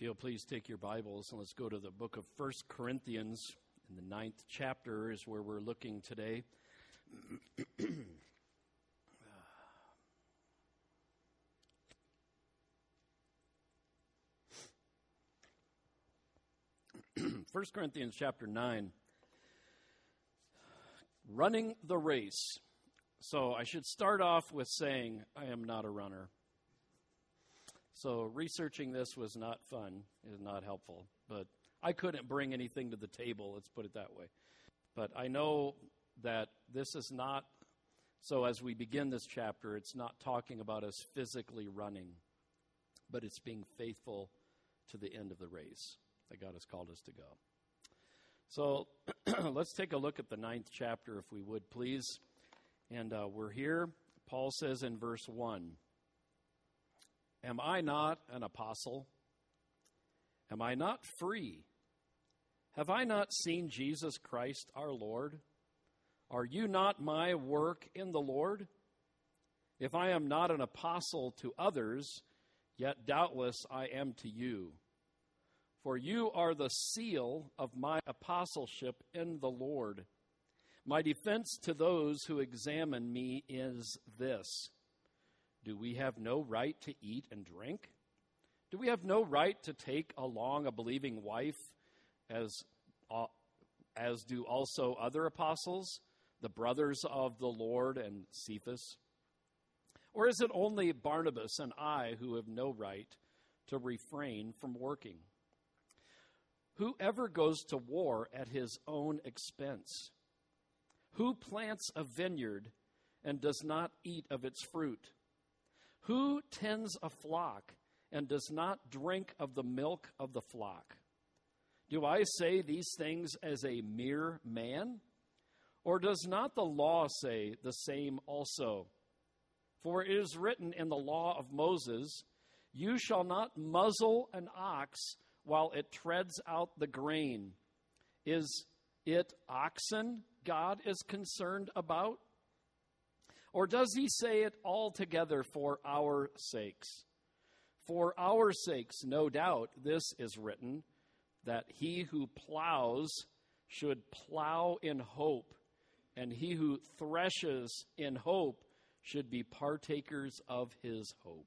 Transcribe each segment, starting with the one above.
you'll please take your Bibles and let's go to the book of 1 Corinthians. In the 9th chapter is where we're looking today. 1 Corinthians chapter 9, running the race. So I should start off with saying I am not a runner. So researching this was not fun, it is not helpful, but I couldn't bring anything to the table, let's put it that way. But I know that this is not, so as we begin this chapter, it's not talking about us physically running, but it's being faithful to the end of the race that God has called us to go. So let's take a look at the 9th chapter, if we would, please. And we're here. Paul says in verse 1, "Am I not an apostle? Am I not free? Have I not seen Jesus Christ our Lord? Are you not my work in the Lord? If I am not an apostle to others, yet doubtless I am to you. For you are the seal of my apostleship in the Lord. My defense to those who examine me is this: do we have no right to eat and drink? Do we have no right to take along a believing wife, as do also other apostles, the brothers of the Lord and Cephas? Or is it only Barnabas and I who have no right to refrain from working? Whoever goes to war at his own expense? Who plants a vineyard and does not eat of its fruit? Who tends a flock and does not drink of the milk of the flock? Do I say these things as a mere man? Or does not the law say the same also? For it is written in the law of Moses, 'You shall not muzzle an ox while it treads out the grain.' Is it oxen God is concerned about? Or does he say it altogether for our sakes? For our sakes, no doubt, this is written, that he who plows should plow in hope, and he who threshes in hope should be partakers of his hope.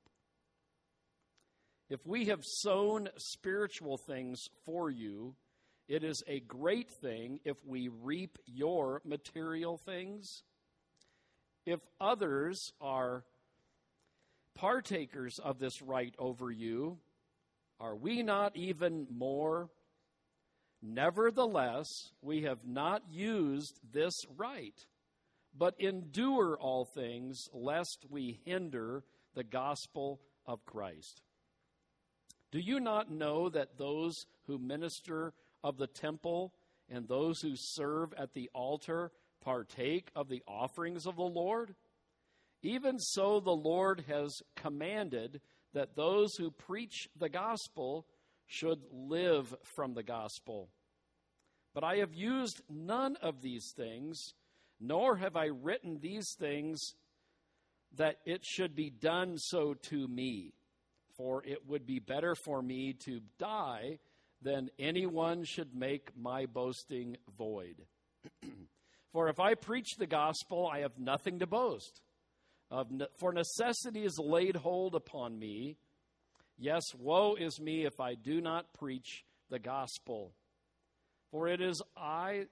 If we have sown spiritual things for you, it is a great thing if we reap your material things. If others are partakers of this right over you, are we not even more? Nevertheless, we have not used this right, but endure all things, lest we hinder the gospel of Christ. Do you not know that those who minister of the temple and those who serve at the altar partake of the offerings of the Lord? Even so, the Lord has commanded that those who preach the gospel should live from the gospel. But I have used none of these things, nor have I written these things that it should be done so to me. For it would be better for me to die than anyone should make my boasting void. For if I preach the gospel, I have nothing to boast. For necessity is laid hold upon me. Yes, woe is me if I do not preach the gospel. For if I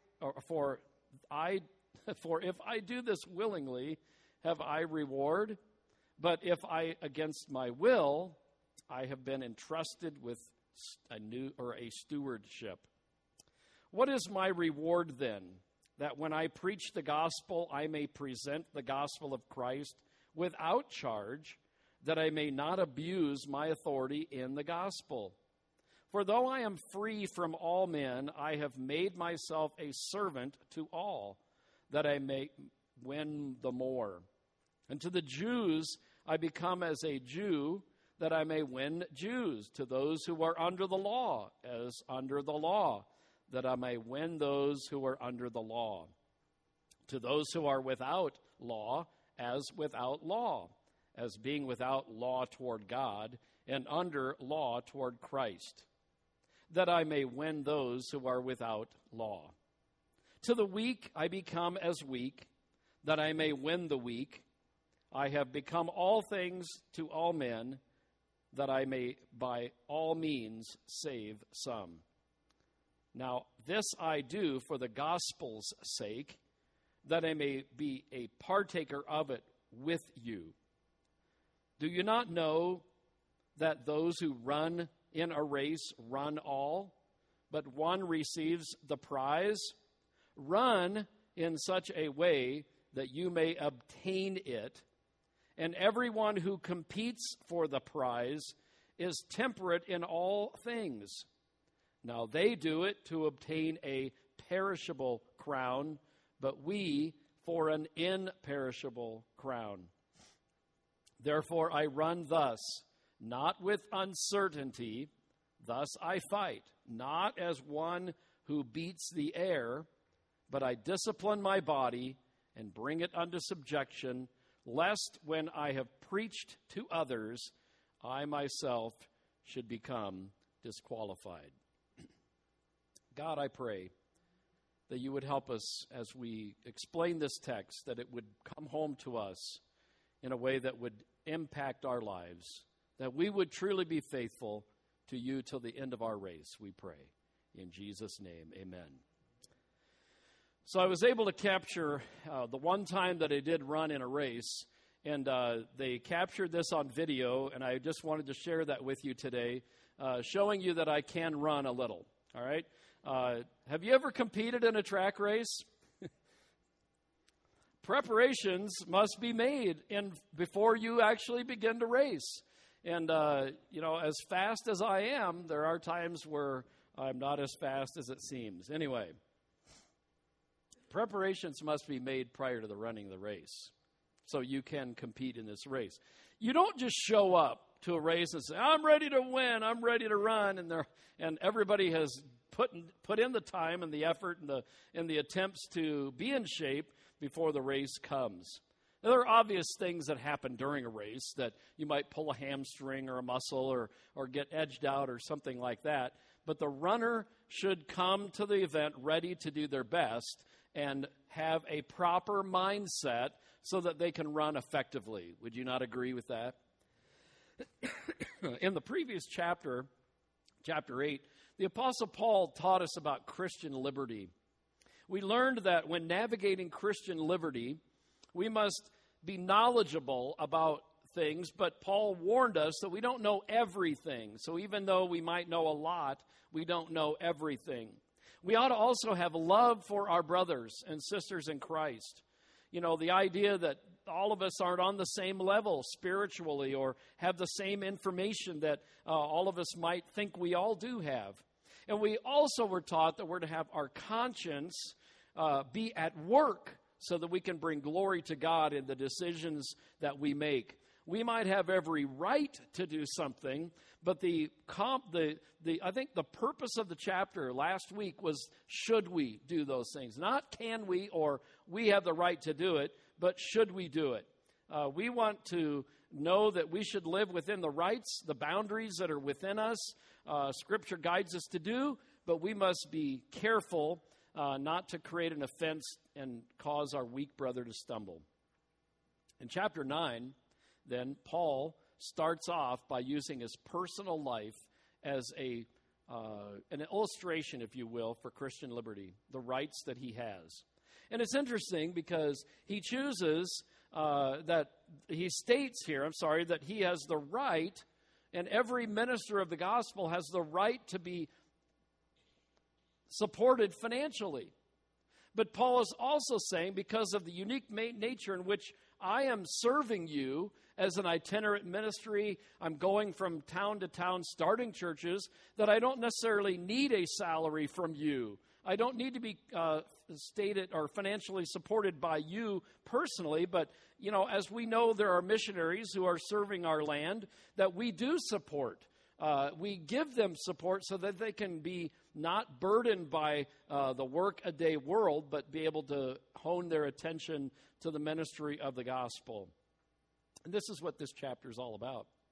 do this willingly, have I reward? But if I against my will, I have been entrusted with a stewardship. What is my reward then? That when I preach the gospel, I may present the gospel of Christ without charge, that I may not abuse my authority in the gospel. For though I am free from all men, I have made myself a servant to all, that I may win the more. And to the Jews I become as a Jew, that I may win Jews. To those who are under the law, as under the law, that I may win those who are under the law. To those who are without law, as without law, as being without law toward God, and under law toward Christ, that I may win those who are without law. To the weak I become as weak, that I may win the weak. I have become all things to all men, that I may by all means save some. Now this I do for the gospel's sake, that I may be a partaker of it with you. Do you not know that those who run in a race run all, but one receives the prize? Run in such a way that you may obtain it. And everyone who competes for the prize is temperate in all things. Now they do it to obtain a perishable crown, but we for an imperishable crown. Therefore I run thus, not with uncertainty. Thus I fight, not as one who beats the air, but I discipline my body and bring it unto subjection, lest when I have preached to others, I myself should become disqualified. God, I pray that you would help us as we explain this text, that it would come home to us in a way that would impact our lives, that we would truly be faithful to you till the end of our race, we pray. In Jesus' name, amen. So I was able to capture the one time that I did run in a race, and they captured this on video, and I just wanted to share that with you today, showing you that I can run a little, all right? Have you ever competed in a track race? Preparations must be made before you actually begin to race. And, as fast as I am, there are times where I'm not as fast as it seems. Anyway, preparations must be made prior to the running of the race so you can compete in this race. You don't just show up to a race and say, I'm ready to win, I'm ready to run, and everybody has put in the time and the effort and the attempts to be in shape before the race comes. Now, there are obvious things that happen during a race, that you might pull a hamstring or a muscle or get edged out or something like that. But the runner should come to the event ready to do their best and have a proper mindset so that they can run effectively. Would you not agree with that? In the previous chapter 8, the Apostle Paul taught us about Christian liberty. We learned that when navigating Christian liberty, we must be knowledgeable about things, but Paul warned us that we don't know everything. So even though we might know a lot, we don't know everything. We ought to also have love for our brothers and sisters in Christ. You know, the idea that all of us aren't on the same level spiritually or have the same information that all of us might think we all do have. And we also were taught that we're to have our conscience be at work so that we can bring glory to God in the decisions that we make. We might have every right to do something, but I think the purpose of the chapter last week was, should we do those things? Not can we or we have the right to do it, but should we do it? We want to know that we should live within the rights, the boundaries that are within us. Scripture guides us to do, but we must be careful not to create an offense and cause our weak brother to stumble. In chapter 9, then, Paul starts off by using his personal life as an illustration, if you will, for Christian liberty, the rights that he has. And it's interesting because he chooses that he has the right, and every minister of the gospel has the right to be supported financially. But Paul is also saying, because of the unique nature in which I am serving you as an itinerant ministry, I'm going from town to town starting churches, that I don't necessarily need a salary from you. I don't need to be stated or financially supported by you personally, but, as we know, there are missionaries who are serving our land that we do support. We give them support so that they can be not burdened by the work-a-day world, but be able to hone their attention to the ministry of the gospel. And this is what this chapter is all about.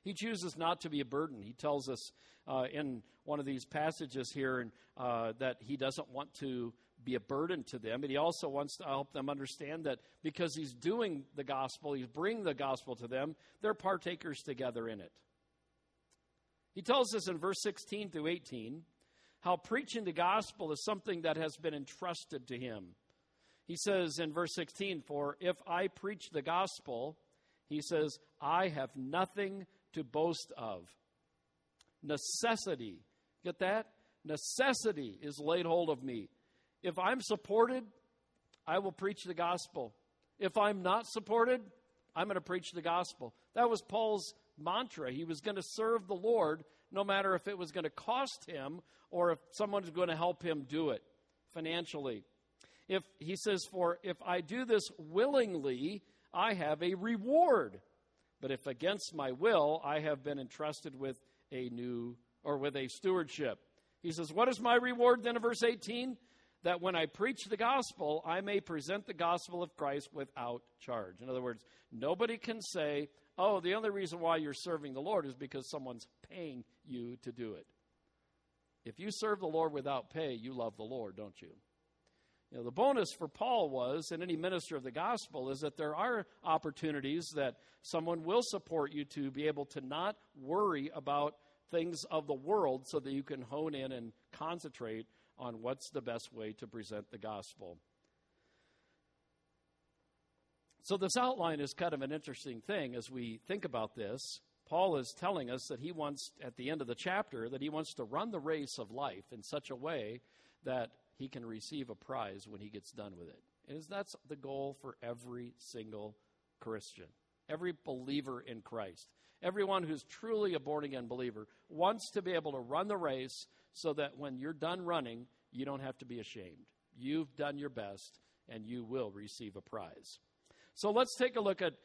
He chooses not to be a burden. He tells us in one of these passages here that he doesn't want to be a burden to them. And he also wants to help them understand that because he's doing the gospel, he's bringing the gospel to them, they're partakers together in it. He tells us in verse 16 through 18 how preaching the gospel is something that has been entrusted to him. He says in verse 16, "For if I preach the gospel," he says, "I have nothing to boast of." Necessity. Get that? Necessity is laid hold of me. If I'm supported, I will preach the gospel. If I'm not supported, I'm going to preach the gospel. That was Paul's mantra. He was going to serve the Lord no matter if it was going to cost him or if someone was going to help him do it financially. He says, "For if I do this willingly, I have a reward. But if against my will, I have been entrusted with a stewardship." He says, what is my reward then in verse 18? That when I preach the gospel, I may present the gospel of Christ without charge. In other words, nobody can say, oh, the only reason why you're serving the Lord is because someone's paying you to do it. If you serve the Lord without pay, you love the Lord, don't you? You know, the bonus for Paul was, and any minister of the gospel, is that there are opportunities that someone will support you to be able to not worry about things of the world so that you can hone in and concentrate on what's the best way to present the gospel. So this outline is kind of an interesting thing as we think about this. Paul is telling us that he wants, at the end of the chapter, that he wants to run the race of life in such a way that he can receive a prize when he gets done with it. And that's the goal for every single Christian, every believer in Christ. Everyone who's truly a born-again believer wants to be able to run the race so that when you're done running, you don't have to be ashamed. You've done your best, and you will receive a prize. So let's take a look at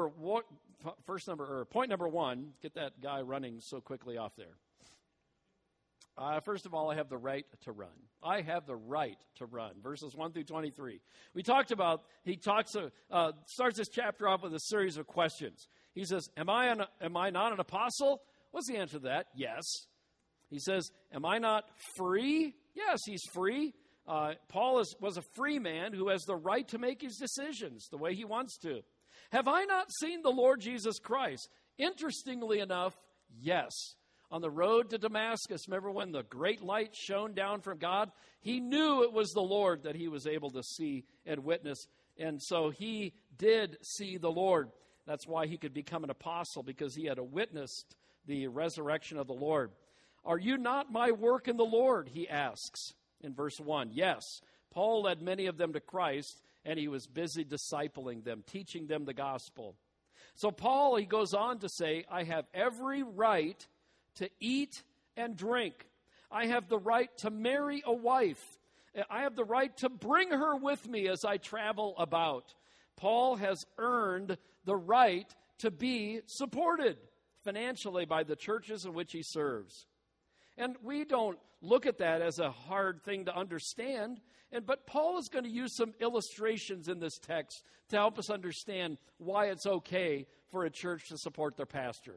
point number one. Get that guy running so quickly off there. First of all, I have the right to run. I have the right to run. Verses 1 through 23. Starts this chapter off with a series of questions. He says, am I not an apostle? What's the answer to that? Yes. He says, am I not free? Yes, he's free. Paul was a free man who has the right to make his decisions the way he wants to. Have I not seen the Lord Jesus Christ? Interestingly enough, yes. On the road to Damascus, remember when the great light shone down from God? He knew it was the Lord that he was able to see and witness. And so he did see the Lord. That's why he could become an apostle, because he had witnessed the resurrection of the Lord. Are you not my work in the Lord? He asks in verse 1. Yes, Paul led many of them to Christ, and he was busy discipling them, teaching them the gospel. So Paul, he goes on to say, I have every right to eat and drink. I have the right to marry a wife. I have the right to bring her with me as I travel about. Paul has earned the right to be supported financially by the churches in which he serves. And we don't look at that as a hard thing to understand. But Paul is going to use some illustrations in this text to help us understand why it's okay for a church to support their pastor.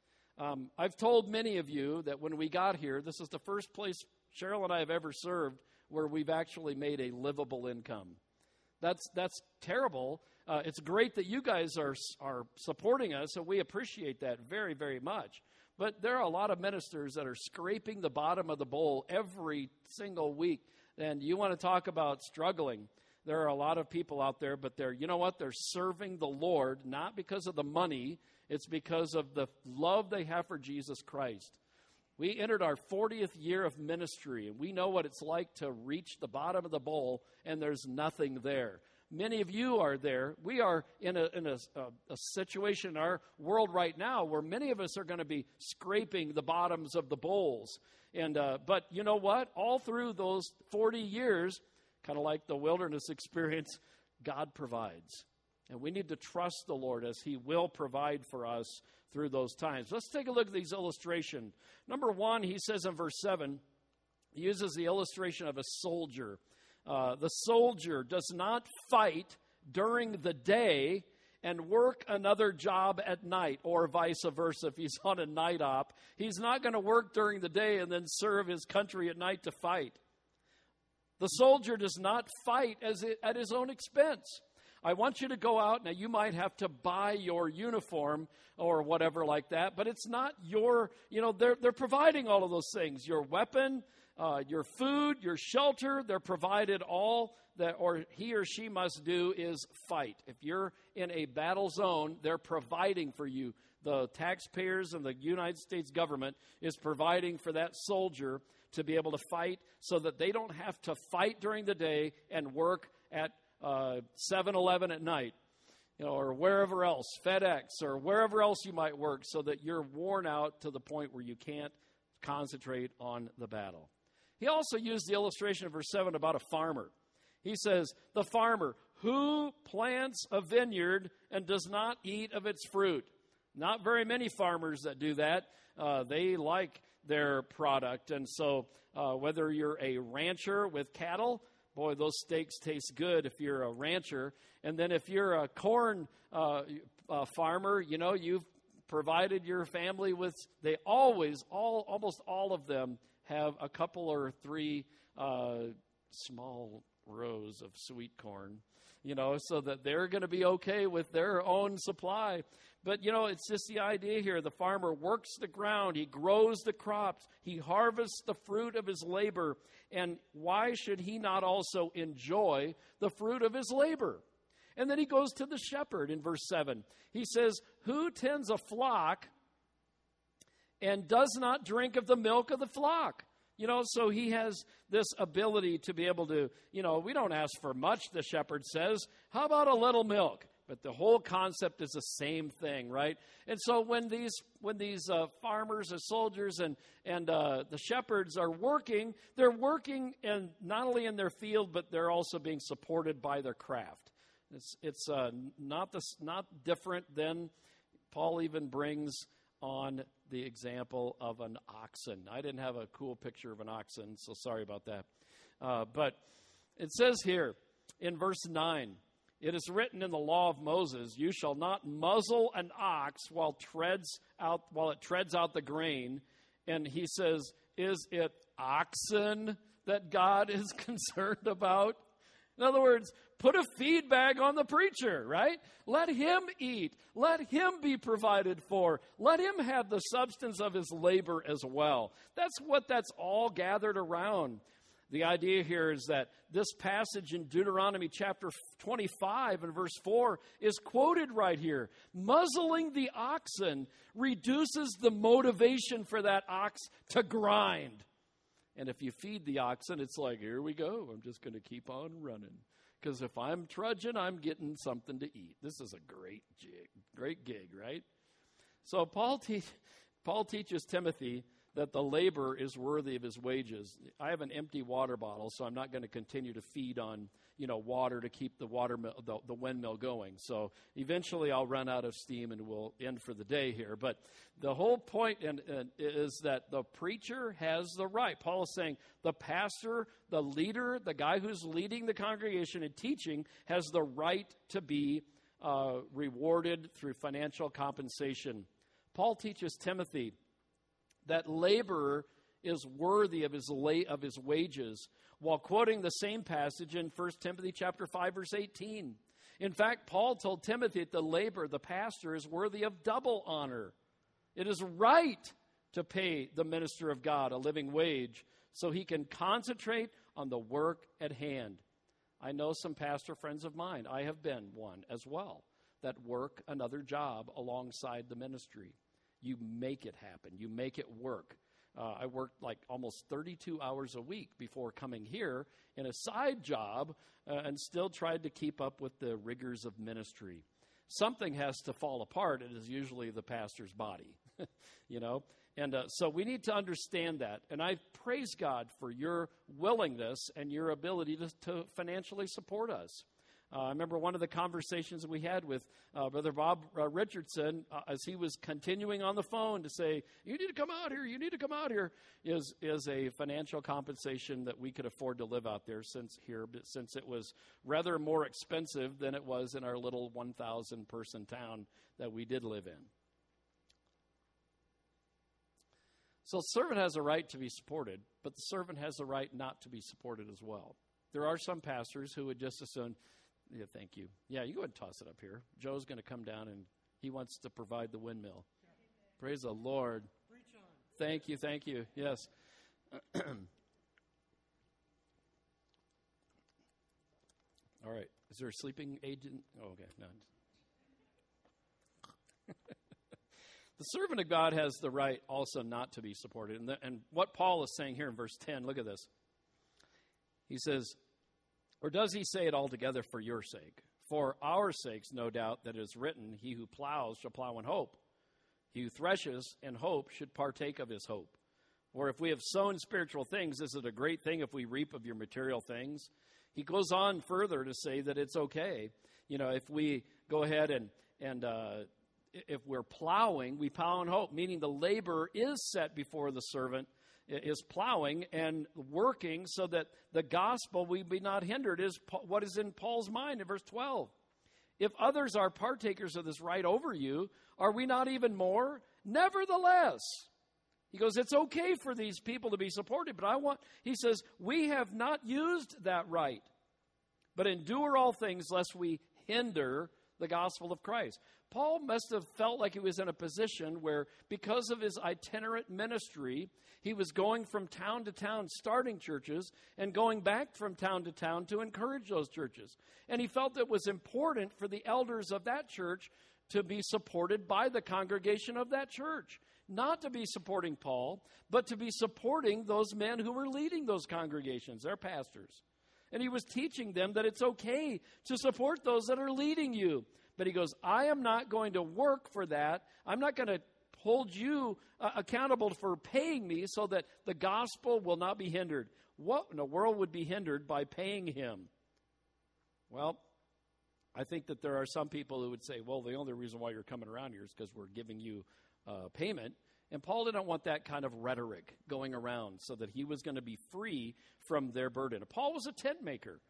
I've told many of you that when we got here, this is the first place Cheryl and I have ever served where we've actually made a livable income. That's terrible. It's great that you guys are supporting us, and we appreciate that very, very much. But there are a lot of ministers that are scraping the bottom of the bowl every single week. And you want to talk about struggling. There are a lot of people out there, but they're serving the Lord, not because of the money. It's because of the love they have for Jesus Christ. We entered our 40th year of ministry, and we know what it's like to reach the bottom of the bowl, and there's nothing there. Many of you are there. We are in a situation in our world right now where many of us are going to be scraping the bottoms of the bowls. But you know what? All through those 40 years, kind of like the wilderness experience, God provides. And we need to trust the Lord as he will provide for us through those times. Let's take a look at these illustrations. Number one, he says in verse 7, he uses the illustration of a soldier. The soldier does not fight during the day and work another job at night, or vice versa. If he's on a night op, he's not going to work during the day and then serve his country at night to fight. The soldier does not fight at his own expense. I want you to go out. Now, you might have to buy your uniform or whatever like that, but it's not your, they're providing all of those things. Your weapon, your food, your shelter, they're provided. All that or he or she must do is fight. If you're in a battle zone, they're providing for you. The taxpayers and the United States government is providing for that soldier to be able to fight so that they don't have to fight during the day and work at 7-Eleven at night, or wherever else, FedEx or wherever else you might work, so that you're worn out to the point where you can't concentrate on the battle. He also used the illustration of verse 7 about a farmer. He says, the farmer who plants a vineyard and does not eat of its fruit. Not very many farmers that do that. They like their product. And so whether you're a rancher with cattle, boy, those steaks taste good if you're a rancher. And then if you're a corn farmer, you've provided your family with, almost all of them have a couple or three small rows of sweet corn, so that they're going to be okay with their own supply. But, it's just the idea here. The farmer works the ground. He grows the crops. He harvests the fruit of his labor. And why should he not also enjoy the fruit of his labor? And then he goes to the shepherd in verse 7. He says, who tends a flock and does not drink of the milk of the flock? So he has this ability to be able to, we don't ask for much, the shepherd says. How about a little milk? But the whole concept is the same thing, right? And so when these farmers and soldiers and the shepherds are working, they're working and not only in their field, but they're also being supported by their craft. It's not different than Paul even brings on the example of an oxen. I didn't have a cool picture of an oxen, so sorry about that. But it says here in verse 9, it is written in the law of Moses, you shall not muzzle an ox while it treads out the grain. And he says, is it oxen that God is concerned about? In other words, put a feed bag on the preacher, right? Let him eat. Let him be provided for. Let him have the substance of his labor as well. That's what that's all gathered around. The idea here is that this passage in Deuteronomy chapter 25 and verse 4 is quoted right here. Muzzling the oxen reduces the motivation for that ox to grind. And if you feed the oxen, it's like, here we go. I'm just going to keep on running. Because if I'm trudging, I'm getting something to eat. This is a great gig, right? So Paul teaches Timothy that the labor is worthy of his wages. I have an empty water bottle, so I'm not going to continue to feed on, water to keep the windmill going. So eventually I'll run out of steam and we'll end for the day here. But the whole point is that the preacher has the right. Paul is saying the pastor, the leader, the guy who's leading the congregation and teaching has the right to be rewarded through financial compensation. Paul teaches Timothy that laborer is worthy of his wages, while quoting the same passage in 1 Timothy chapter 5, verse 18. In fact, Paul told Timothy that the pastor, is worthy of double honor. It is right to pay the minister of God a living wage so he can concentrate on the work at hand. I know some pastor friends of mine, I have been one as well, that work another job alongside the ministry. You make it happen. You make it work. I worked like almost 32 hours a week before coming here in a side job and still tried to keep up with the rigors of ministry. Something has to fall apart. It is usually the pastor's body, And so we need to understand that. And I praise God for your willingness and your ability to financially support us. I remember one of the conversations we had with Brother Bob Richardson as he was continuing on the phone to say, you need to come out here, you need to come out here, is a financial compensation that we could afford to live out there since it was rather more expensive than it was in our little 1,000-person town that we did live in. So the servant has a right to be supported, but the servant has a right not to be supported as well. There are some pastors who would just assume, yeah, thank you. Yeah, you go ahead and toss it up here. Joe's going to come down, and he wants to provide the windmill. Praise the Lord. Thank you. Yes. All right. Is there a sleeping agent? Oh, okay. No. The servant of God has the right also not to be supported. And what Paul is saying here in verse 10, look at this. He says, or does he say it altogether for your sake? For our sakes, no doubt, that it is written, he who plows shall plow in hope. He who threshes in hope should partake of his hope. Or if we have sown spiritual things, is it a great thing if we reap of your material things? He goes on further to say that it's okay. If we go ahead and if we're plowing, we plow in hope, meaning the labor is set before the servant is plowing and working so that the gospel will be not hindered, is what is in Paul's mind in verse 12. If others are partakers of this right over you, are we not even more? Nevertheless, he goes, it's okay for these people to be supported, but he says, we have not used that right, but endure all things lest we hinder the gospel of Christ. Paul must have felt like he was in a position where, because of his itinerant ministry, he was going from town to town, starting churches, and going back from town to town to encourage those churches. And he felt it was important for the elders of that church to be supported by the congregation of that church. Not to be supporting Paul, but to be supporting those men who were leading those congregations, their pastors. And he was teaching them that it's okay to support those that are leading you. But he goes, I am not going to work for that. I'm not going to hold you accountable for paying me so that the gospel will not be hindered. What in the world would be hindered by paying him? Well, I think that there are some people who would say, well, the only reason why you're coming around here is because we're giving you payment. And Paul didn't want that kind of rhetoric going around so that he was going to be free from their burden. Paul was a tent maker.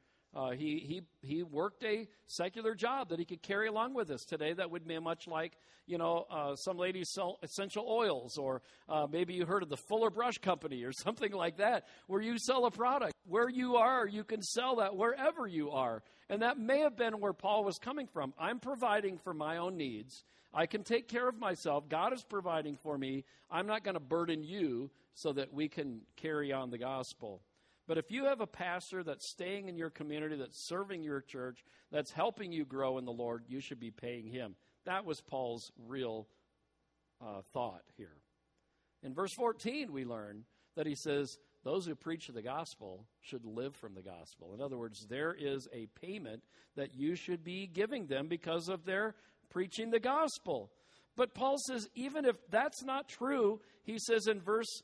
He worked a secular job that he could carry along with us today. That would be much like, some ladies sell essential oils, or maybe you heard of the Fuller Brush Company or something like that, where you sell a product. Where you are, you can sell that wherever you are. And that may have been where Paul was coming from. I'm providing for my own needs. I can take care of myself. God is providing for me. I'm not going to burden you so that we can carry on the gospel. But if you have a pastor that's staying in your community, that's serving your church, that's helping you grow in the Lord, you should be paying him. That was Paul's real thought here. In verse 14, we learn that he says, those who preach the gospel should live from the gospel. In other words, there is a payment that you should be giving them because of their preaching the gospel. But Paul says, even if that's not true, he says in verse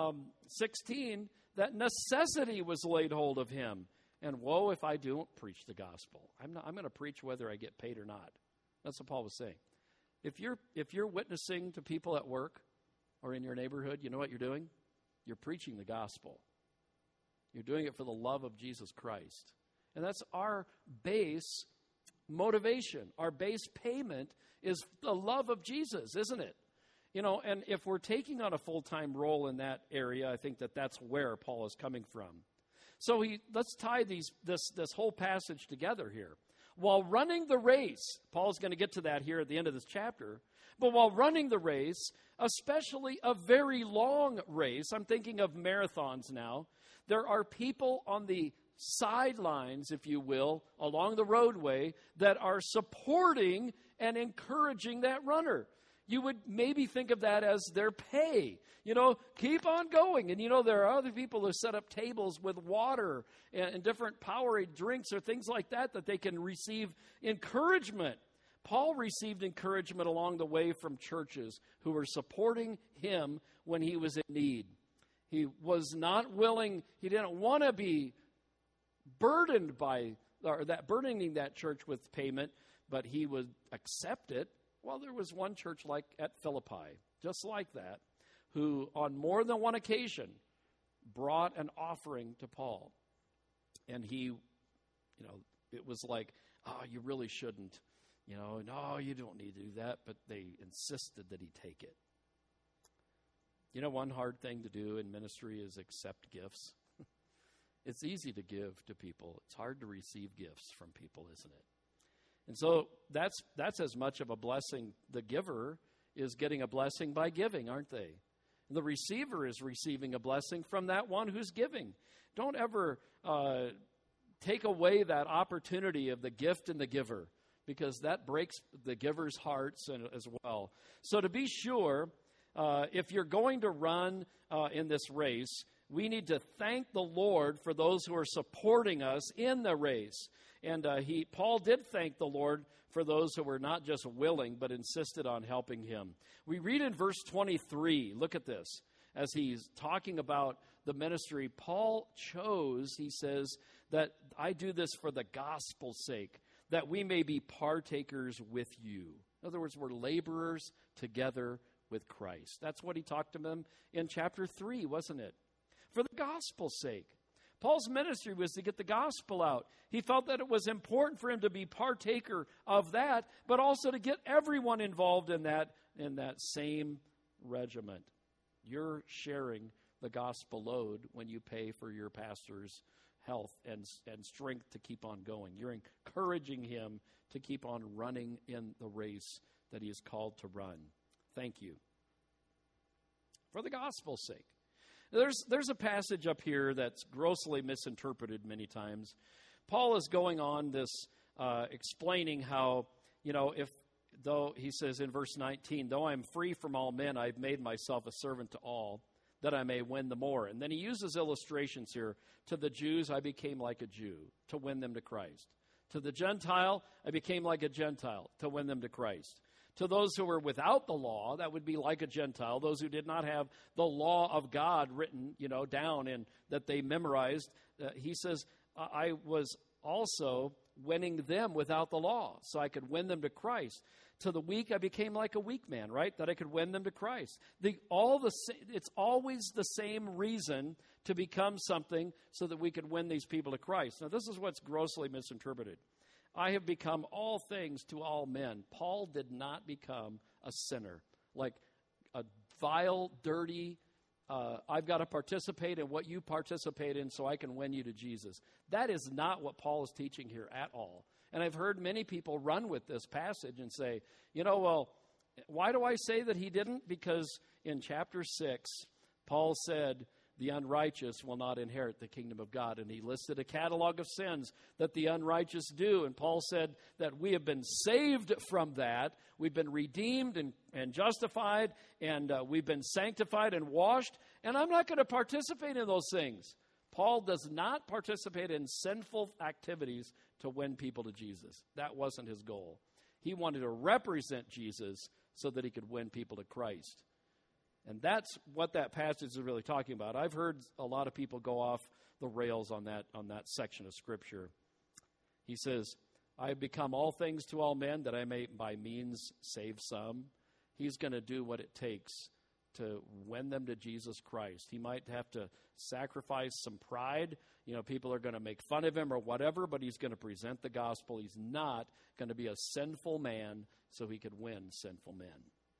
16, that necessity was laid hold of him. And woe if I don't preach the gospel. I'm going to preach whether I get paid or not. That's what Paul was saying. If you're witnessing to people at work or in your neighborhood, you know what you're doing? You're preaching the gospel. You're doing it for the love of Jesus Christ. And that's our base motivation. Our base payment is the love of Jesus, isn't it? And if we're taking on a full-time role in that area, I think that's where Paul is coming from. So let's tie this whole passage together here. While running the race, Paul's going to get to that here at the end of this chapter, but while running the race, especially a very long race, I'm thinking of marathons now, there are people on the sidelines, if you will, along the roadway that are supporting and encouraging that runner. You would maybe think of that as their pay. Keep on going. And there are other people who set up tables with water and different Powerade drinks or things like that they can receive encouragement. Paul received encouragement along the way from churches who were supporting him when he was in need. He was not willing, he didn't want to be burdened by or that burdening that church with payment, but he would accept it. Well, there was one church like at Philippi, just like that, who on more than one occasion brought an offering to Paul. And he, it was like, oh, you really shouldn't. No, you don't need to do that. But they insisted that he take it. One hard thing to do in ministry is accept gifts. It's easy to give to people. It's hard to receive gifts from people, isn't it? And so that's as much of a blessing. The giver is getting a blessing by giving, aren't they? And the receiver is receiving a blessing from that one who's giving. Don't ever take away that opportunity of the gift and the giver, because that breaks the giver's hearts as well. So to be sure, if you're going to run in this race, we need to thank the Lord for those who are supporting us in the race. And Paul did thank the Lord for those who were not just willing, but insisted on helping him. We read in verse 23, look at this, as he's talking about the ministry. Paul chose, he says, that I do this for the gospel's sake, that we may be partakers with you. In other words, we're laborers together with Christ. That's what he talked to them in chapter 3, wasn't it? For the gospel's sake. Paul's ministry was to get the gospel out. He felt that it was important for him to be partaker of that, but also to get everyone involved in that same regiment. You're sharing the gospel load when you pay for your pastor's health and strength to keep on going. You're encouraging him to keep on running in the race that he is called to run. Thank you. For the gospel's sake. There's a passage up here that's grossly misinterpreted many times. Paul is going on this explaining how, though he says in verse 19, though I am free from all men, I've made myself a servant to all, that I may win the more. And then he uses illustrations here. To the Jews, I became like a Jew to win them to Christ. To the Gentile, I became like a Gentile to win them to Christ. To those who were without the law, that would be like a Gentile, those who did not have the law of God written, down and that they memorized. He says, I was also winning them without the law, so I could win them to Christ. To the weak, I became like a weak man, right? That I could win them to Christ. It's always the same reason to become something so that we could win these people to Christ. Now, this is what's grossly misinterpreted. I have become all things to all men. Paul did not become a sinner, like a vile, dirty, I've got to participate in what you participate in so I can win you to Jesus. That is not what Paul is teaching here at all. And I've heard many people run with this passage and say, well, why do I say that he didn't? Because in chapter 6, Paul said, the unrighteous will not inherit the kingdom of God. And he listed a catalog of sins that the unrighteous do. And Paul said that we have been saved from that. We've been redeemed and justified, and we've been sanctified and washed. And I'm not going to participate in those things. Paul does not participate in sinful activities to win people to Jesus. That wasn't his goal. He wanted to represent Jesus so that he could win people to Christ. And that's what that passage is really talking about. I've heard a lot of people go off the rails on that section of Scripture. He says, I have become all things to all men that I may by means save some. He's going to do what it takes to win them to Jesus Christ. He might have to sacrifice some pride. People are going to make fun of him or whatever, but he's going to present the gospel. He's not going to be a sinful man so he could win sinful men.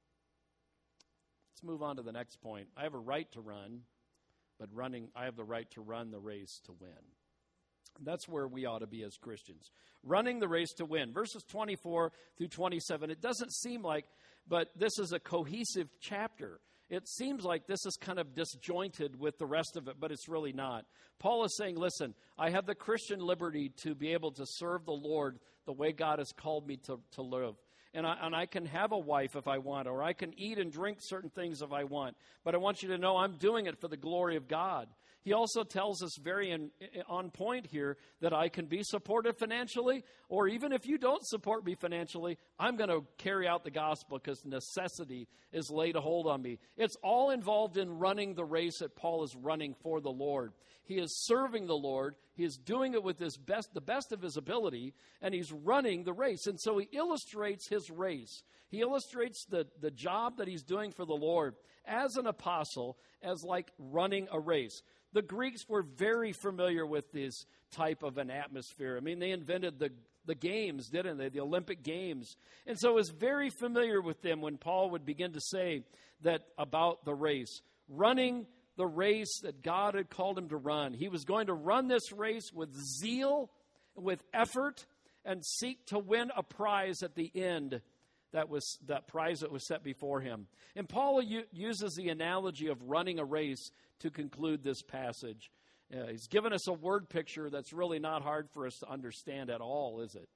Let's move on to the next point. I have a right to run, but I have the right to run the race to win. That's where we ought to be as Christians. Running the race to win. Verses 24 through 27, it doesn't seem like, but this is a cohesive chapter. It seems like this is kind of disjointed with the rest of it, but it's really not. Paul is saying, listen, I have the Christian liberty to be able to serve the Lord the way God has called me to live. And I can have a wife if I want, or I can eat and drink certain things if I want. But I want you to know I'm doing it for the glory of God. He also tells us very on point here that I can be supported financially, or even if you don't support me financially, I'm going to carry out the gospel because necessity is laid a hold on me. It's all involved in running the race that Paul is running for the Lord. He is serving the Lord. He is doing it with the best of his ability, and he's running the race. And so he illustrates his race. He illustrates the job that he's doing for the Lord as an apostle, as like running a race. The Greeks were very familiar with this type of an atmosphere. I mean, they invented the games, didn't they? The Olympic Games. And so it was very familiar with them when Paul would begin to say that about the race. Running the race that God had called him to run. He was going to run this race with zeal, with effort, and seek to win a prize at the end. That prize that was set before him. And Paul uses the analogy of running a race to conclude this passage. He's given us a word picture that's really not hard for us to understand at all, is it?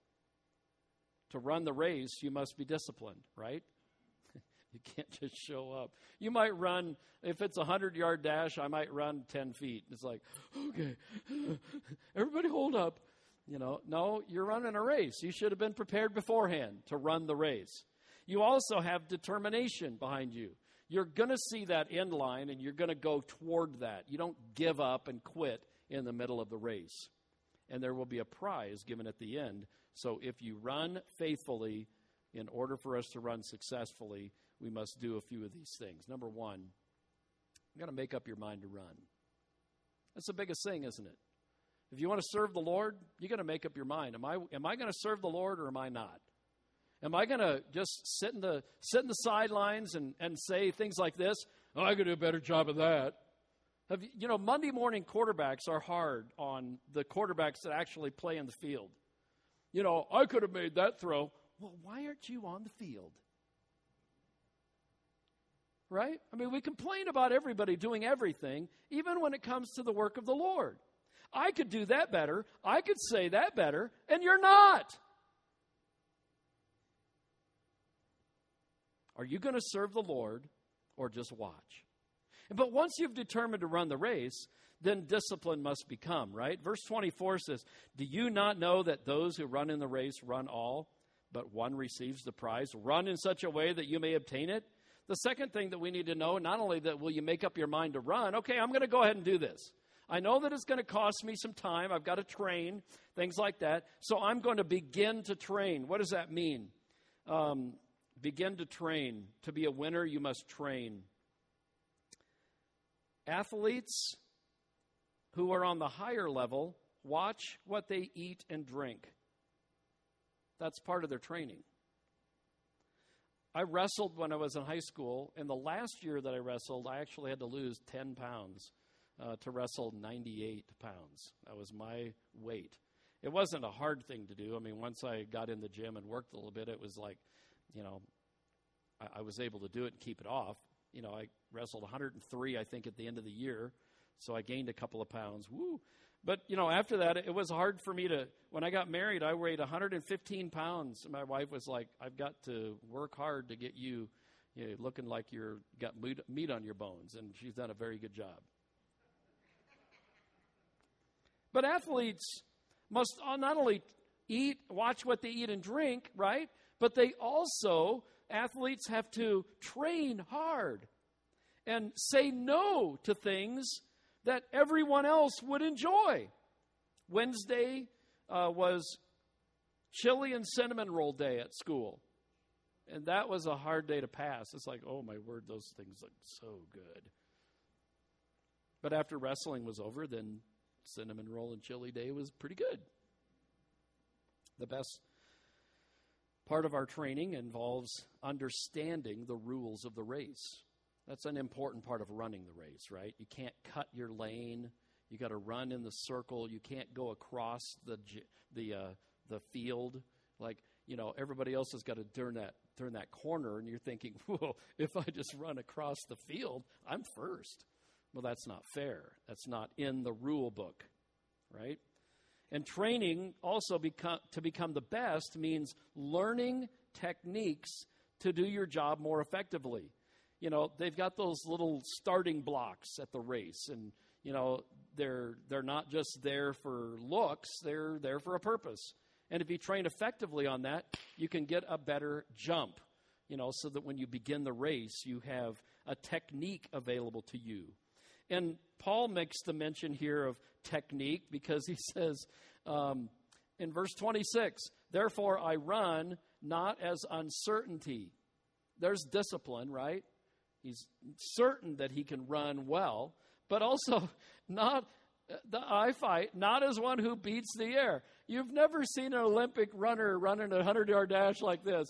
To run the race, you must be disciplined, right? You can't just show up. You might run, if it's a 100-yard dash, I might run 10 feet. It's like, okay, everybody hold up. No, you're running a race. You should have been prepared beforehand to run the race. You also have determination behind you. You're going to see that end line, and you're going to go toward that. You don't give up and quit in the middle of the race. And there will be a prize given at the end. So if you run faithfully, in order for us to run successfully, we must do a few of these things. Number one, you got to make up your mind to run. That's the biggest thing, isn't it? If you want to serve the Lord, you got to make up your mind. Am I going to serve the Lord or am I not? Am I going to just sit in the sidelines and say things like this? Oh, I could do a better job of that. Monday morning quarterbacks are hard on the quarterbacks that actually play in the field. I could have made that throw. Well, why aren't you on the field? Right? I mean, we complain about everybody doing everything, even when it comes to the work of the Lord. I could do that better. I could say that better, and you're not. Are you going to serve the Lord or just watch? But once you've determined to run the race, then discipline must become, right? Verse 24 says, do you not know that those who run in the race run all, but one receives the prize? Run in such a way that you may obtain it. The second thing that we need to know, not only that will you make up your mind to run, okay, I'm going to go ahead and do this. I know that it's going to cost me some time. I've got to train, things like that. So I'm going to begin to train. What does that mean? Begin to train. To be a winner, you must train. Athletes who are on the higher level watch what they eat and drink. That's part of their training. I wrestled when I was in high school, and the last year that I wrestled, I actually had to lose 10 pounds. To wrestle 98 pounds. That was my weight. It wasn't a hard thing to do. I mean, once I got in the gym and worked a little bit, it was like, I was able to do it and keep it off. I wrestled 103, I think, at the end of the year. So I gained a couple of pounds. Woo! But, after that, it was hard for me when I got married, I weighed 115 pounds. My wife was like, I've got to work hard to get you looking like you're got meat on your bones. And she's done a very good job. But athletes must not only watch what they eat and drink, right? But athletes have to train hard and say no to things that everyone else would enjoy. Wednesday was chili and cinnamon roll day at school. And that was a hard day to pass. It's like, oh my word, those things look so good. But after wrestling was over, then cinnamon roll and chili day was pretty good. The best part of our training involves understanding the rules of the race. That's an important part of running the race, right? You can't cut your lane. You got to run in the circle. You can't go across the field. Like, everybody else has got to turn that corner, and you're thinking, whoa, if I just run across the field, I'm first. Well, that's not fair. That's not in the rule book, right? And training also to become the best means learning techniques to do your job more effectively. They've got those little starting blocks at the race, and, they're not just there for looks, they're there for a purpose. And if you train effectively on that, you can get a better jump, so that when you begin the race, you have a technique available to you. And Paul makes the mention here of technique because he says in verse 26, therefore I run not as uncertainty. There's discipline, right? He's certain that he can run well, but also I fight not as one who beats the air. You've never seen an Olympic runner running a 100-yard dash like this.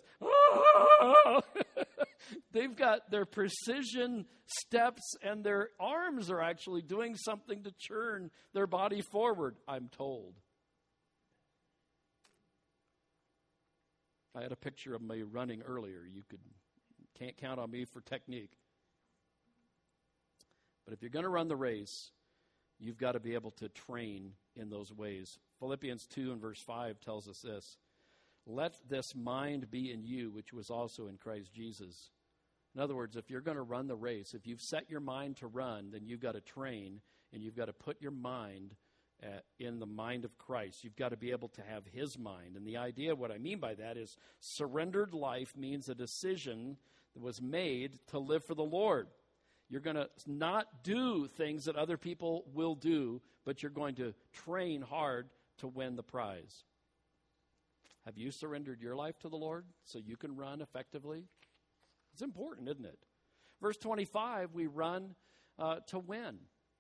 They've got their precision steps, and their arms are actually doing something to churn their body forward, I'm told. I had a picture of me running earlier. Can't count on me for technique. But if you're going to run the race, you've got to be able to train in those ways. Philippians 2 and verse 5 tells us this. Let this mind be in you, which was also in Christ Jesus. In other words, if you're going to run the race, if you've set your mind to run, then you've got to train, and you've got to put your mind in the mind of Christ. You've got to be able to have his mind. And the idea, what I mean by that is surrendered life means a decision that was made to live for the Lord. You're going to not do things that other people will do, but you're going to train hard to win the prize. Have you surrendered your life to the Lord so you can run effectively? It's important, isn't it? Verse 25, we run to win.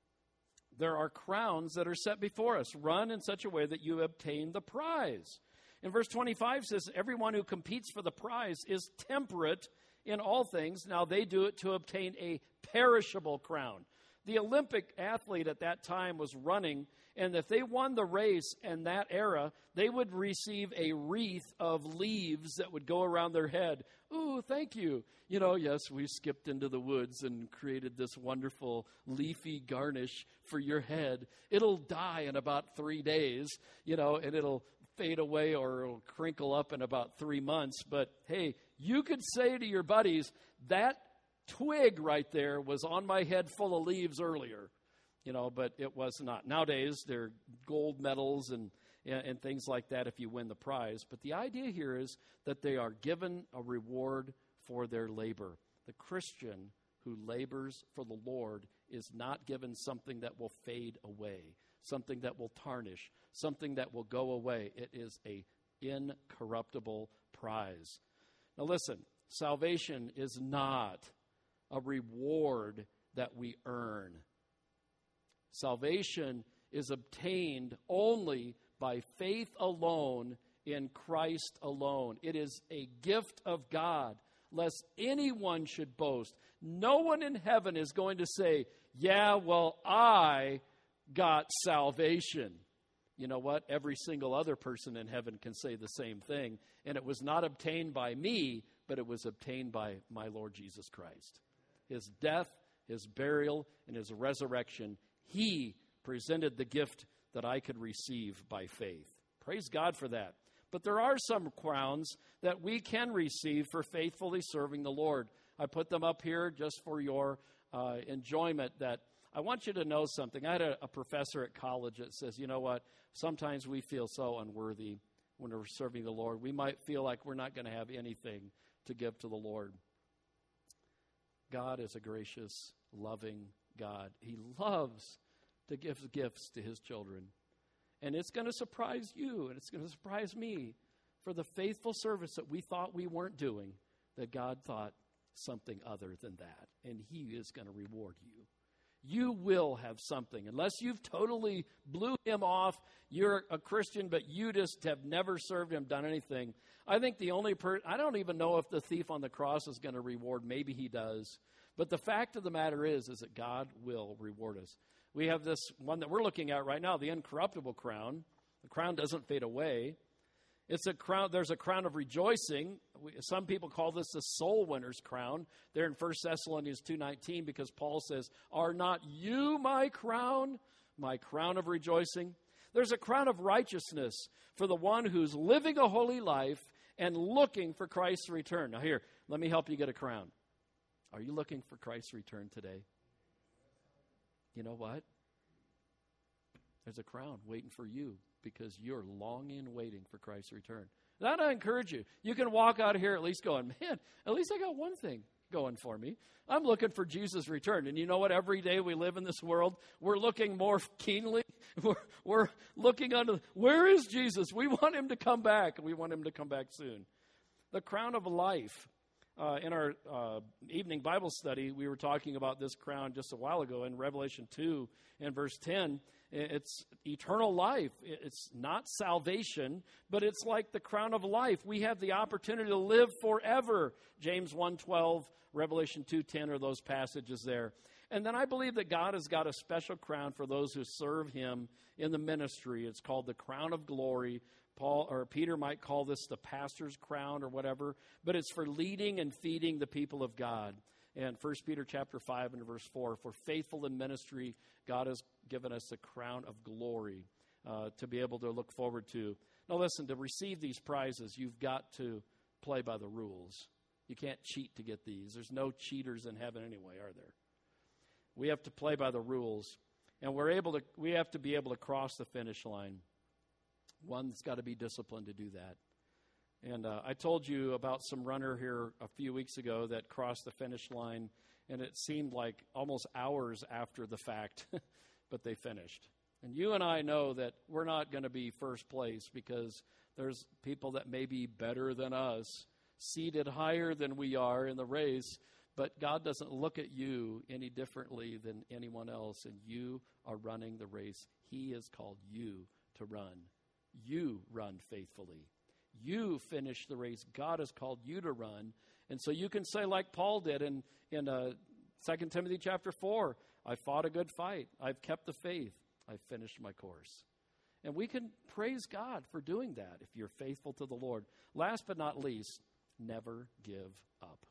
There are crowns that are set before us. Run in such a way that you obtain the prize. And verse 25 says, everyone who competes for the prize is temperate in all things. Now they do it to obtain a perishable crown. The Olympic athlete at that time was running, and if they won the race in that era, they would receive a wreath of leaves that would go around their head. Ooh, thank you. Yes, we skipped into the woods and created this wonderful leafy garnish for your head. It'll die in about 3 days, and it'll fade away or it'll crinkle up in about 3 months. But hey, you could say to your buddies, that twig right there was on my head full of leaves earlier, but it was not. Nowadays, there are gold medals and things like that if you win the prize. But the idea here is that they are given a reward for their labor. The Christian who labors for the Lord is not given something that will fade away, something that will tarnish, something that will go away. It is an incorruptible prize. Now listen, salvation is not a reward that we earn. Salvation is obtained only by faith alone in Christ alone. It is a gift of God, lest anyone should boast. No one in heaven is going to say, yeah, well, I got salvation. You know what? Every single other person in heaven can say the same thing. And it was not obtained by me, but it was obtained by my Lord Jesus Christ. His death, his burial, and his resurrection, he presented the gift that I could receive by faith. Praise God for that. But there are some crowns that we can receive for faithfully serving the Lord. I put them up here just for your enjoyment. That I want you to know something. I had a professor at college that says, you know what, sometimes we feel so unworthy when we're serving the Lord. We might feel like we're not going to have anything to give to the Lord. God is a gracious, loving God. He loves to give gifts to his children. And it's going to surprise you, and it's going to surprise me for the faithful service that we thought we weren't doing, that God thought something other than that. And he is going to reward you. You will have something. Unless you've totally blew him off, you're a Christian, but you just have never served him, done anything. I think the only I don't even know if the thief on the cross is going to reward. Maybe he does. But the fact of the matter is that God will reward us. We have this one that we're looking at right now, the incorruptible crown. The crown doesn't fade away. It's a crown. There's a crown of rejoicing. Some people call this the soul winner's crown. There in 1 Thessalonians 2:19, because Paul says, "Are not you my crown of rejoicing?" There's a crown of righteousness for the one who's living a holy life and looking for Christ's return. Now here, let me help you get a crown. Are you looking for Christ's return today? You know what? There's a crown waiting for you because you're longing and waiting for Christ's return. That I encourage you. You can walk out of here at least going, man, at least I got one thing going for me. I'm looking for Jesus' return. And you know what? Every day we live in this world, we're looking more keenly. We're looking under, where is Jesus? We want him to come back. We want him to come back soon. The crown of life. In our evening Bible study, we were talking about this crown just a while ago in Revelation 2 and verse 10. It's eternal life. It's not salvation, but it's like the crown of life. We have the opportunity to live forever. James 1:12, Revelation 2:10 are those passages there. And then I believe that God has got a special crown for those who serve him in the ministry. It's called the crown of glory. Paul or Peter might call this the pastor's crown or whatever, but it's for leading and feeding the people of God. And 1 Peter chapter 5 and verse 4, for faithful in ministry, God has given us a crown of glory to be able to look forward to. Now listen, to receive these prizes, you've got to play by the rules. You can't cheat to get these. There's no cheaters in heaven anyway, are there? We have to play by the rules, and we have to be able to cross the finish line. One's got to be disciplined to do that. And I told you about some runner here a few weeks ago that crossed the finish line, and it seemed like almost hours after the fact, but they finished. And you and I know that we're not going to be first place because there's people that may be better than us, seated higher than we are in the race, but God doesn't look at you any differently than anyone else, and you are running the race he has called you to run. You run faithfully. You finish the race God has called you to run. And so you can say like Paul did in 2 Timothy chapter 4, I fought a good fight. I've kept the faith. I've finished my course. And we can praise God for doing that if you're faithful to the Lord. Last but not least, never give up.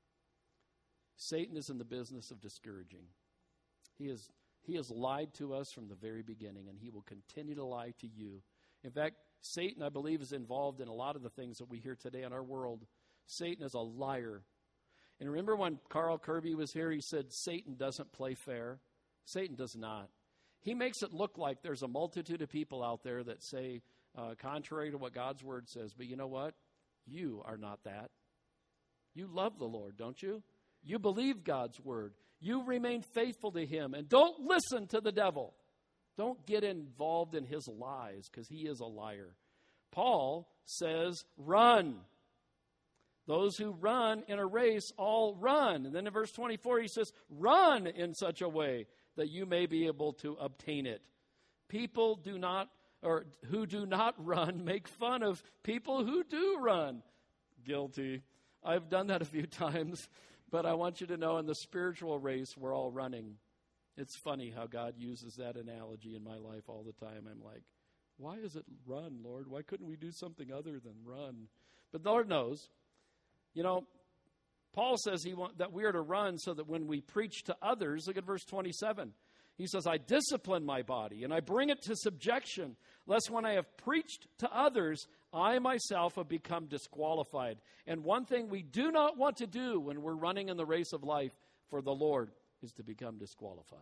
Satan is in the business of discouraging. He has lied to us from the very beginning, and he will continue to lie to you. In fact, Satan, I believe, is involved in a lot of the things that we hear today in our world. Satan is a liar. And remember when Carl Kirby was here, he said, Satan doesn't play fair. Satan does not. He makes it look like there's a multitude of people out there that say contrary to what God's word says. But you know what? You are not that. You love the Lord, don't you? You believe God's word. You remain faithful to him. And don't listen to the devil. Don't get involved in his lies because he is a liar. Paul says, run. Those who run in a race all run. And then in verse 24 he says, run in such a way that you may be able to obtain it. People who do not run make fun of people who do run. Guilty. I've done that a few times, but I want you to know in the spiritual race we're all running. It's funny how God uses that analogy in my life all the time. I'm like, why is it run, Lord? Why couldn't we do something other than run? But the Lord knows. You know, Paul says that we are to run so that when we preach to others, look at verse 27. He says, I discipline my body and I bring it to subjection, lest when I have preached to others, I myself have become disqualified. And one thing we do not want to do when we're running in the race of life for the Lord is to become disqualified.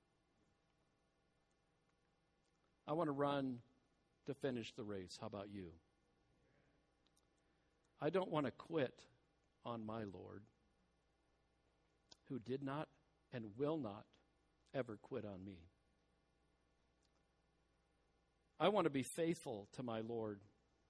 I want to run to finish the race. How about you? I don't want to quit on my Lord, who did not and will not ever quit on me. I want to be faithful to my Lord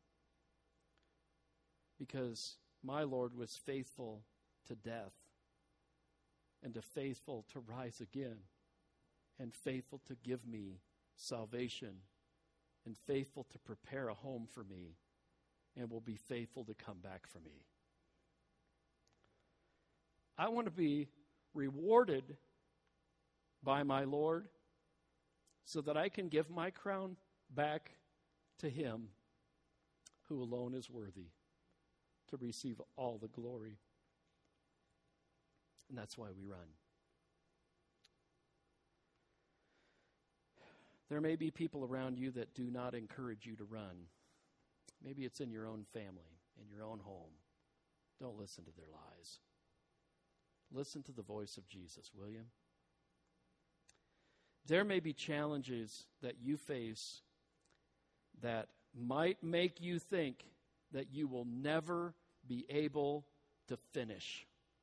because my Lord was faithful to death and faithful to rise again and faithful to give me salvation and faithful to prepare a home for me and will be faithful to come back for me. I want to be rewarded by my Lord so that I can give my crown back to him who alone is worthy to receive all the glory. And that's why we run. There may be people around you that do not encourage you to run. Maybe it's in your own family, in your own home. Don't listen to their lies. Listen to the voice of Jesus, will you? There may be challenges that you face that might make you think that you will never be able to finish.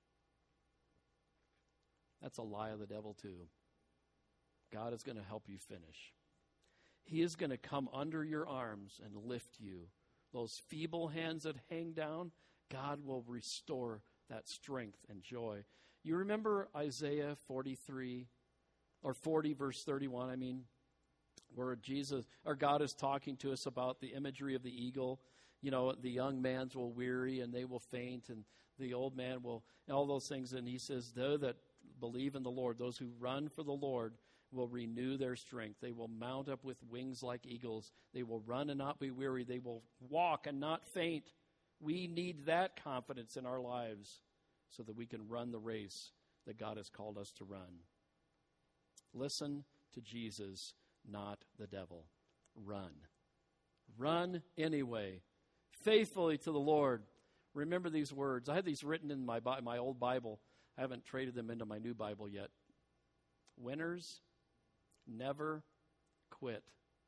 That's a lie of the devil too. God is going to help you finish. He is going to come under your arms and lift you. Those feeble hands that hang down, God will restore that strength and joy. You remember Isaiah 43, or 40 verse 31, where God is talking to us about the imagery of the eagle. You know, the young man's will weary and they will faint, and the old man will, all those things. And he says, those that believe in the Lord, those who run for the Lord, will renew their strength. They will mount up with wings like eagles. They will run and not be weary. They will walk and not faint. We need that confidence in our lives so that we can run the race that God has called us to run. Listen to Jesus, not the devil. Run. Run anyway, faithfully to the Lord. Remember these words. I had these written in my old Bible. I haven't traded them into my new Bible yet. Winners never quit,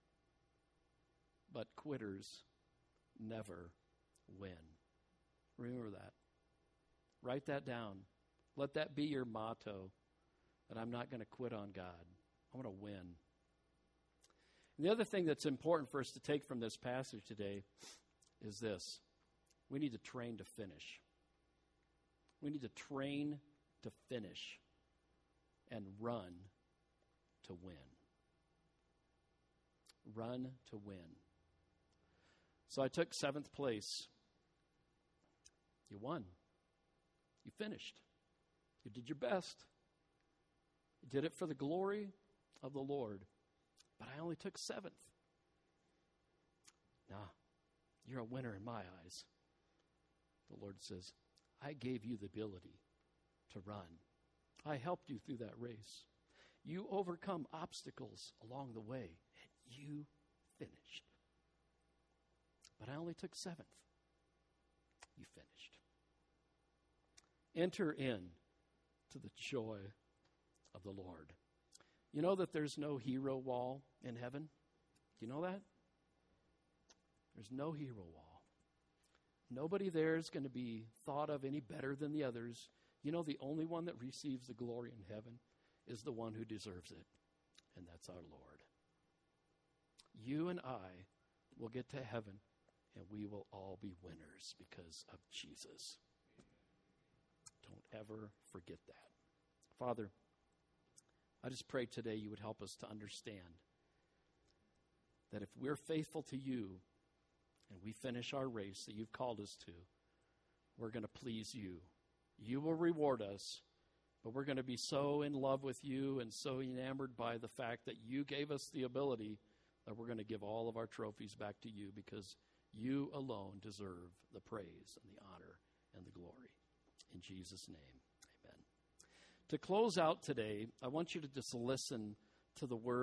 but quitters never win. Remember that. Write that down. Let that be your motto, that I'm not going to quit on God. I'm going to win. And the other thing that's important for us to take from this passage today is this. We need to train to finish. We need to train to finish and run to win. Run to win. So I took 7th place. You won. You finished. You did your best. You did it for the glory of the Lord. But I only took 7th. Nah, you're a winner in my eyes. The Lord says, I gave you the ability to run. I helped you through that race. You overcome obstacles along the way, and you finished. But I only took 7th. You finished. Enter in to the joy of the Lord. You know that there's no hero wall in heaven? Do you know that? There's no hero wall. Nobody there is going to be thought of any better than the others. You know, the only one that receives the glory in heaven is the one who deserves it, and that's our Lord. You and I will get to heaven, and we will all be winners because of Jesus. Don't ever forget that. Father, I just pray today you would help us to understand that if we're faithful to you and we finish our race that you've called us to, we're going to please you. You will reward us, but we're going to be so in love with you and so enamored by the fact that you gave us the ability that we're going to give all of our trophies back to you because you alone deserve the praise and the honor and the glory. In Jesus' name, amen. To close out today, I want you to just listen to the word.